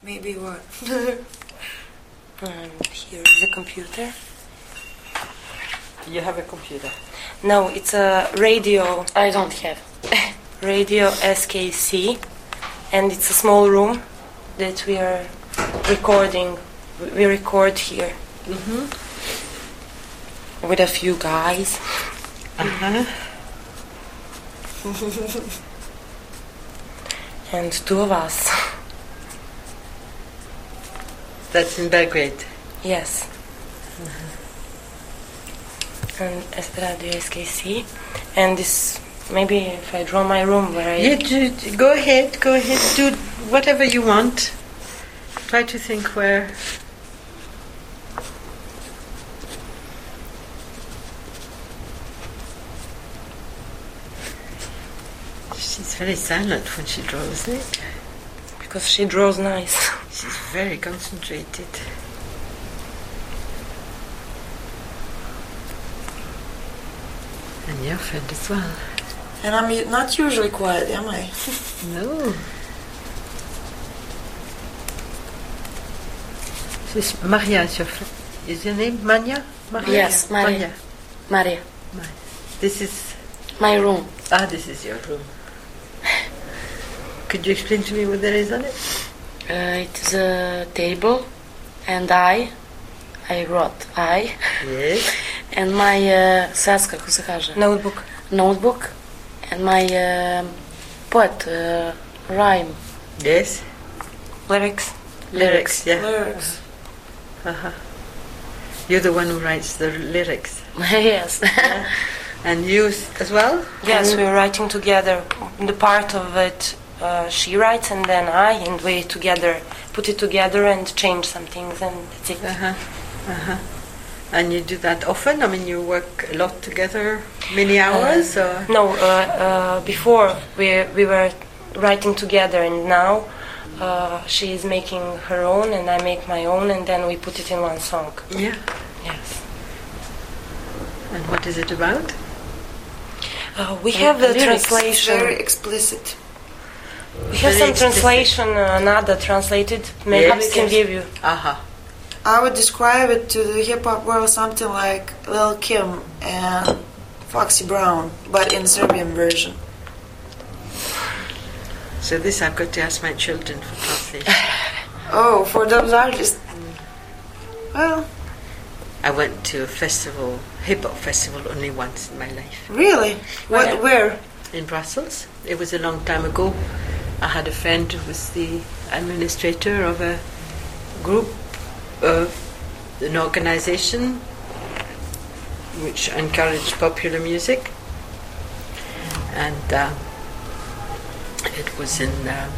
Maybe what? And here is the computer. You have a computer? No, it's a radio. I don't have. Radio SKC, and it's a small room that we are recording. We record here with a few guys. And two of us. That's in Belgrade. Yes. And Radio SKC, and this. Maybe if I draw my room where I... Yeah, go ahead, do whatever you want. Try to think where... She's very silent when she draws, isn't it? Because she draws nice. She's very concentrated. And your friend as well. And I'm not usually quiet, am I? No. This Maria is your friend. Is your name Maria? Yes, Maria. Maria. This is my room. This is your room. Could you explain to me what there is on it? It is a table, and I wrote I. Yes. And my saska, kako se kaže? Notebook. And my poet rhyme. Yes. Lyrics. Yeah. Lyrics. You're the one who writes the lyrics. Yes. And you as well? Yes, we're writing together. The part of it she writes, and then and we together put it together and change some things, and that's it. And you do that often? I mean, you work a lot together, many hours? Or? No, before we were writing together, and now she is making her own and I make my own, and then we put it in one song. Yeah. Yes. And what is it about? We have the translation. Very explicit. We have some translation, Nada translated. Maybe we can give you. I would describe it to the hip-hop world something like Lil Kim and Foxy Brown, but in Serbian version. So this I've got to ask my children for translation. Oh, for those artists. Well, I went to a festival, hip-hop festival, only once in my life. Really? Where? In Brussels. It was a long time ago. I had a friend who was the administrator of a group, an organization which encouraged popular music, and it was in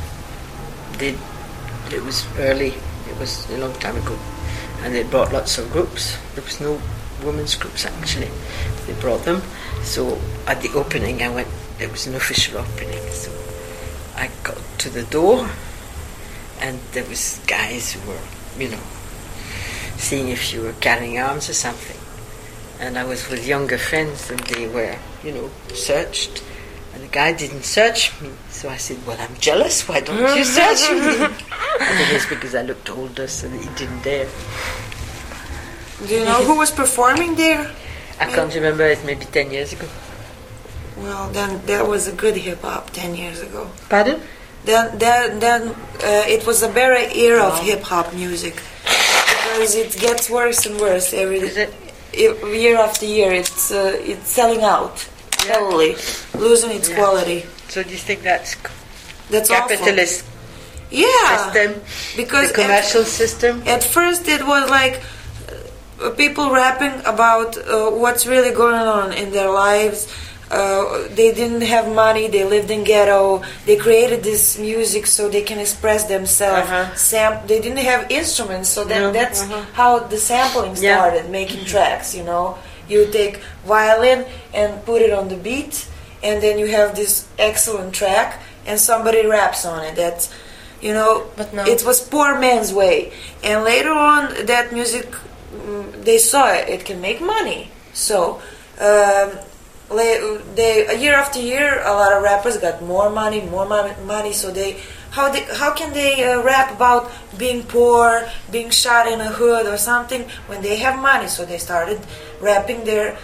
it was early, it was a long time ago, and they brought lots of groups. There was no women's groups actually, they brought them. So at the opening I went, it was an official opening, so I got to the door and there was guys who were, seeing if you were carrying arms or something. And I was with younger friends and they were, searched. And the guy didn't search me. So I said, well, I'm jealous. Why don't you search me? I think it's because I looked older, so that he didn't dare. Do you know who was performing there? I can't remember. It's maybe 10 years ago. Well, then that was a good hip-hop 10 years ago. Pardon? Then it was a better era of hip-hop music. Because it gets worse and worse year after year. It's selling out, totally losing its quality. So do you think that's awful. capitalist system? Because the commercial system. At first, it was like people rapping about what's really going on in their lives. They didn't have money, they lived in ghetto, they created this music so they can express themselves. They didn't have instruments, so that's how the sampling started, making tracks, You take violin and put it on the beat, and then you have this excellent track, and somebody raps on it. That's, But no. It was poor man's way. And later on, that music, they saw it can make money. So, year after year, a lot of rappers got more money, so they how can they rap about being poor, being shot in a hood or something when they have money? So they started rapping their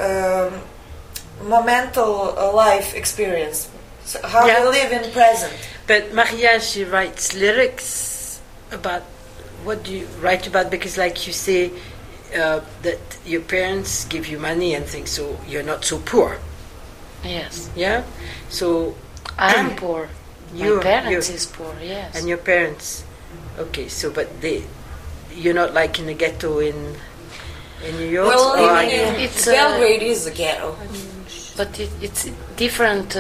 momental life experience. So how they live in present. But Maria, she writes lyrics about what do you write about? Because, like you say, that your parents give you money and things, so you're not so poor. Yes. Yeah. So I am poor. My parents is poor. Yes. And your parents, okay. So, but you're not like in a ghetto in New York. Well, it's Belgrade is a ghetto, but it's different.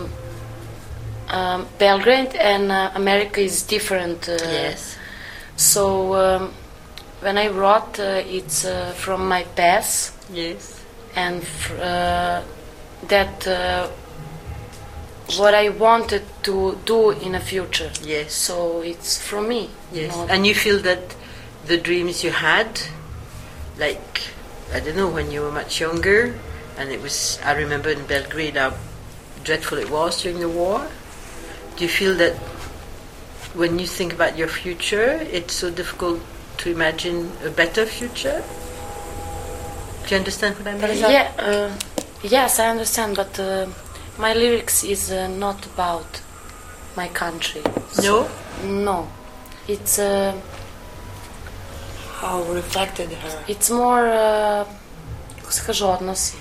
Belgrade and America is different. Yes. So when I wrote, it's from my past. Yes. And that what I wanted to do in the future. Yes. So it's from me. Yes. And you feel that the dreams you had, like, I don't know, when you were much younger, and it was, I remember in Belgrade how dreadful it was during the war. Do you feel that when you think about your future, it's so difficult to imagine a better future? Do you understand what I mean? Yeah, yes, I understand, but my lyrics is not about my country. No? No. It's how reflected her. It's more kako se kaže, odnosi.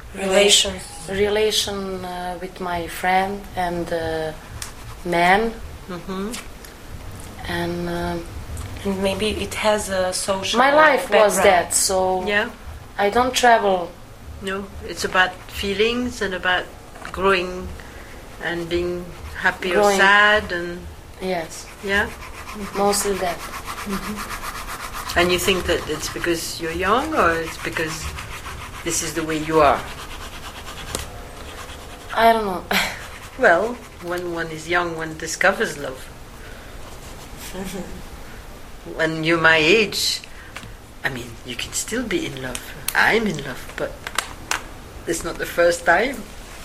Relation with my friend and man. Mm-hmm. And maybe it has a social my life background. was that, so Yeah. I don't travel. No, it's about feelings and about growing and being happy or Growing. sad and Yes, yeah. mostly that. And you think that it's because you're young or it's because this is the way you are? I don't know. Well, when one is young, one discovers love. When you're my age, I mean, you can still be in love. I'm in love, but it's not the first time.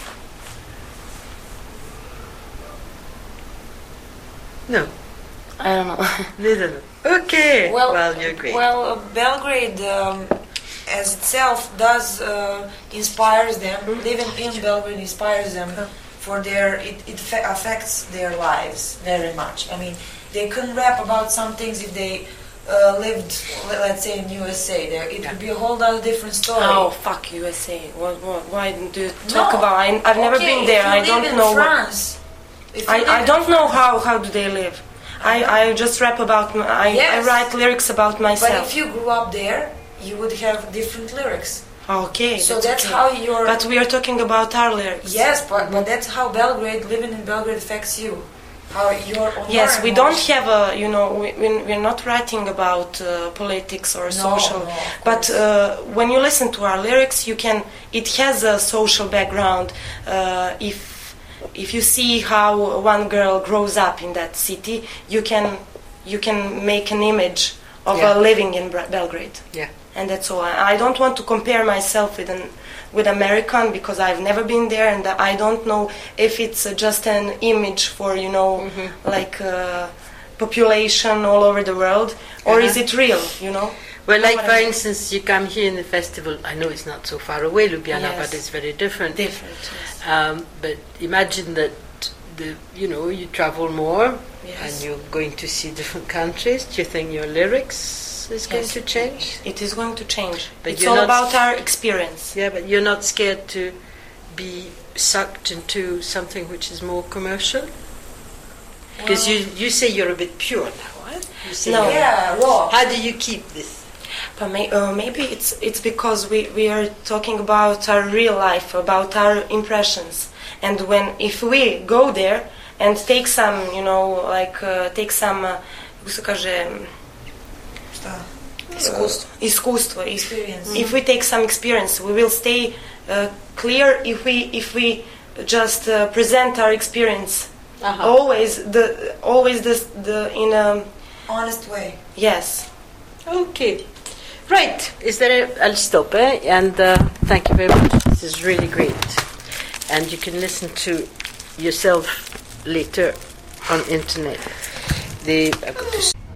No, I don't know. neither. Okay. Well, you're great. Well, Belgrade as itself does inspires them. Living in Belgrade inspires them for their. It affects their lives very much. I mean, they couldn't rap about some things if they lived, let's say, in USA. It would be a whole other different story. Oh, fuck USA. Why do you talk about? I've never been there. I don't in know. France, I don't know how do they live. I just rap about. I Yes. write lyrics about But myself. if you grew up there, you would have different lyrics. Okay. So that's okay. how your. But we are talking about our lyrics. Yes, but that's how living in Belgrade affects you. How your Yes, your we don't emotions. have a, we're not writing about politics or social, no, of but when you listen to our lyrics, it has a social background. If you see how one girl grows up in that city, you can make an image of living in Belgrade. Yeah. And that's all. I don't want to compare myself with American because I've never been there, and I don't know if it's just an image for like population all over the world, or is it real? Well, like what for I mean? instance, you come here in the festival. I know it's not so far away, Ljubljana, Yes. but it's very different. Different. Yes. But imagine that you travel more Yes. and you're going to see different countries. Do you think your lyrics is going Yes. to change? It is going to change. But It's you're all not about our experience. Yeah, but you're not scared to be sucked into something which is more commercial? Because you say you're a bit pure now, right? You say No. Yeah, raw. How do you keep this? But maybe it's because we are talking about our real life, about our impressions, and if we go there and take some, take some, kako se kaže, iskustvo. Experience. If we take some experience, we will stay clear. If we just present our experience, always in a Honest way. yes. Okay. Right. I'll stop, and thank you very much. This is really great. And you can listen to yourself later on internet. I got to